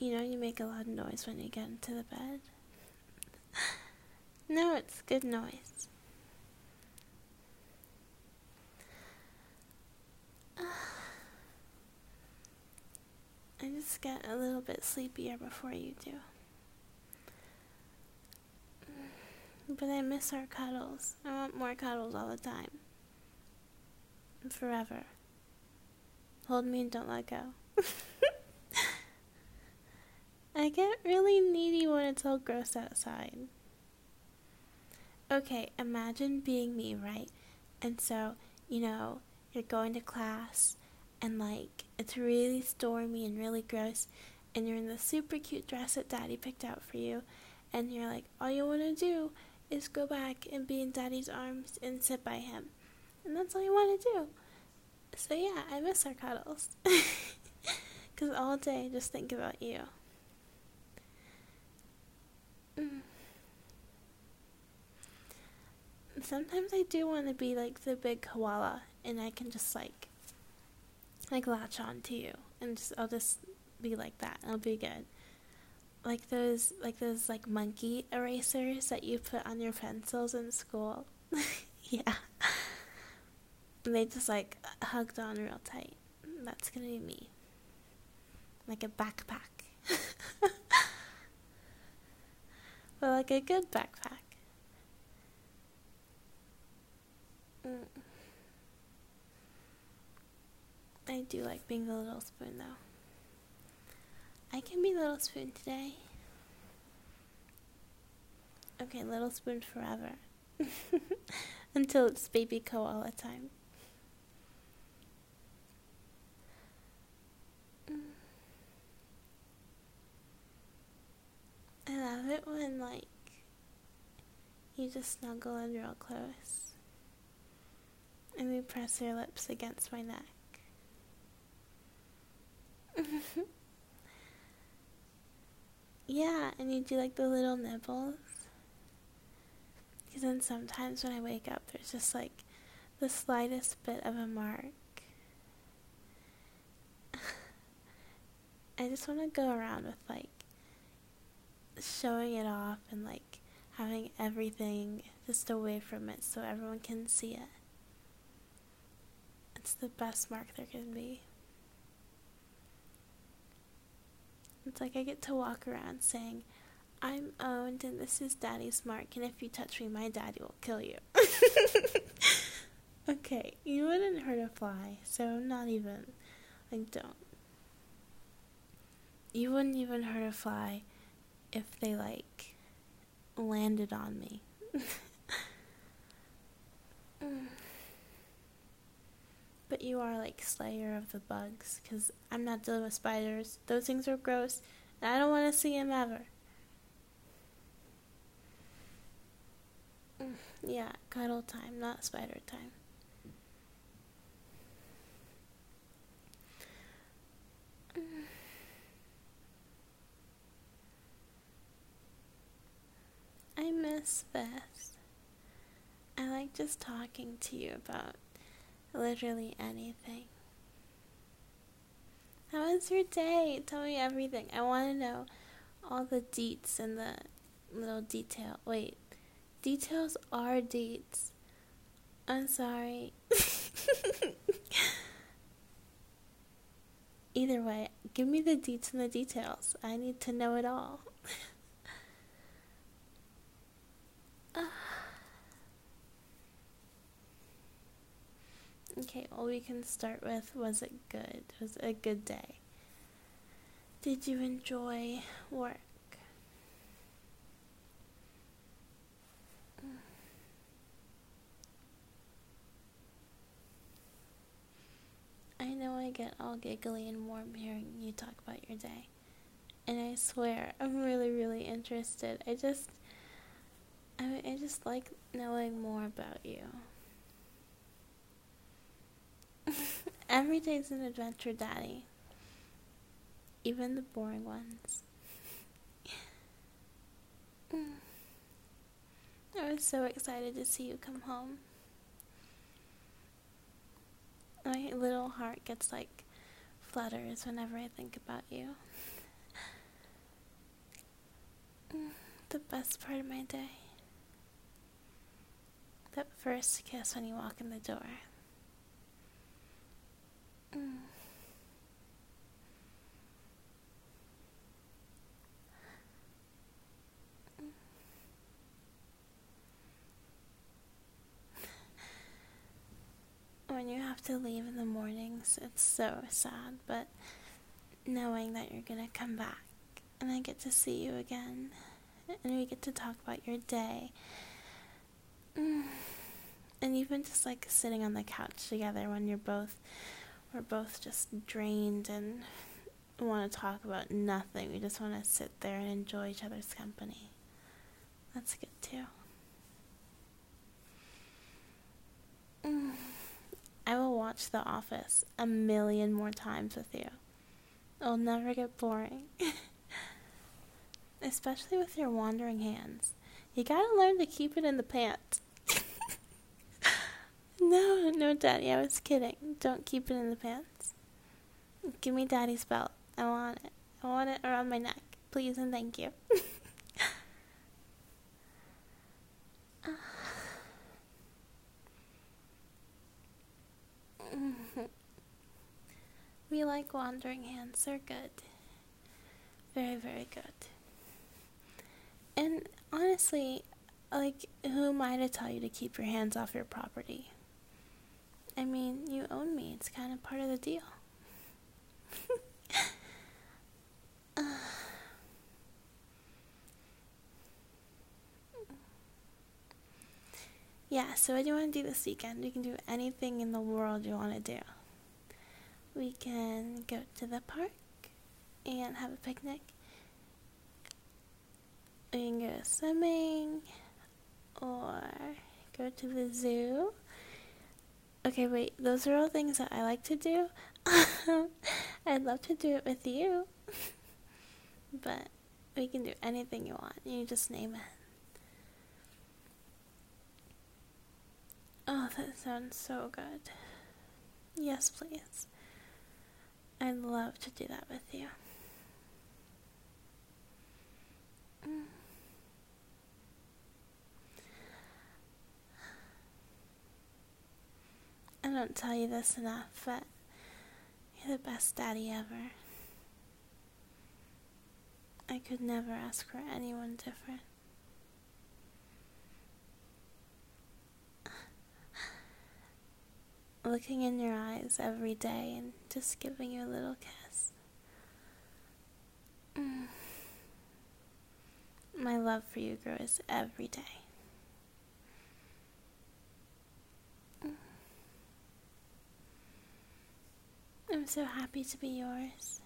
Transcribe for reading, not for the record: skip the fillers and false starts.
You know, you make a lot of noise when you get into the bed. No, it's good noise. I just get a little bit sleepier before you do. But I miss our cuddles. I want more cuddles all the time. Forever. Hold me and don't let go. I get really needy when it's all gross outside. Okay, imagine being me, right? And so, you're going to class and it's really stormy and really gross, and you're in the super cute dress that Daddy picked out for you, and you're like, all you want to do is go back and be in Daddy's arms and sit by him. And that's all you want to do. So yeah, I miss our cuddles. Because all day I just think about you. Sometimes I do want to be like the big koala, and I can just like latch on to you, and I'll just be like that. It'll be good. Like those monkey erasers that you put on your pencils in school. Yeah. And they just hugged on real tight. That's gonna be me. Like a backpack. But like a good backpack. I do like being the little spoon though. I can be Little Spoon today. Okay, Little Spoon forever. Until it's baby koala time. I love it when you just snuggle in real close. And you press your lips against my neck. Yeah, and you do the little nibbles. Because then sometimes when I wake up, there's just the slightest bit of a mark. I just want to go around with showing it off and having everything just away from it so everyone can see it. It's the best mark there can be. It's I get to walk around saying, I'm owned and this is Daddy's mark, and if you touch me, my daddy will kill you. Okay, you wouldn't hurt a fly, so not even, don't. You wouldn't even hurt a fly if they landed on me. But you are Slayer of the bugs, because I'm not dealing with spiders. Those things are gross, and I don't want to see them ever. Yeah, cuddle time, not spider time. I miss this. I like just talking to you about literally anything. How was your day? Tell me everything. I want to know all the deets and the little detail. Wait, details are deets. I'm sorry. Either way, give me the deets and the details. I need to know it all. Okay, well, we can start with, was it good? Was it a good day? Did you enjoy work? I know I get all giggly and warm hearing you talk about your day. And I swear, I'm really, really interested. I just like knowing more about you. Every day's an adventure, Daddy. Even the boring ones. I was so excited to see you come home. My little heart gets flutters whenever I think about you. the best part of my day. That first kiss when you walk in the door. Mm. When you have to leave in the mornings, it's so sad, but knowing that you're gonna come back and I get to see you again and we get to talk about your day. And even just like sitting on the couch together when we're both just drained and want to talk about nothing. We just want to sit there and enjoy each other's company. That's good too. I will watch The Office 1,000,000 more times with you. It'll never get boring. Especially with your wandering hands. You gotta learn to keep it in the pants. No, Daddy, I was kidding. Don't keep it in the pants. Give me Daddy's belt. I want it. I want it around my neck. Please and thank you. We like wandering hands. They're good. Very, very good. And honestly, like, who am I to tell you to keep your hands off your property? I mean, you own me. It's kind of part of the deal. Yeah, so what do you want to do this weekend? We can do anything in the world you want to do. We can go to the park and have a picnic. We can go swimming or go to the zoo. Okay, wait, those are all things that I like to do. I'd love to do it with you. But we can do anything you want. You just name it. Oh, that sounds so good. Yes, please. I'd love to do that with you. I don't tell you this enough, but you're the best daddy ever. I could never ask for anyone different. Looking in your eyes every day and just giving you a little kiss. My love for you grows every day. I'm so happy to be yours.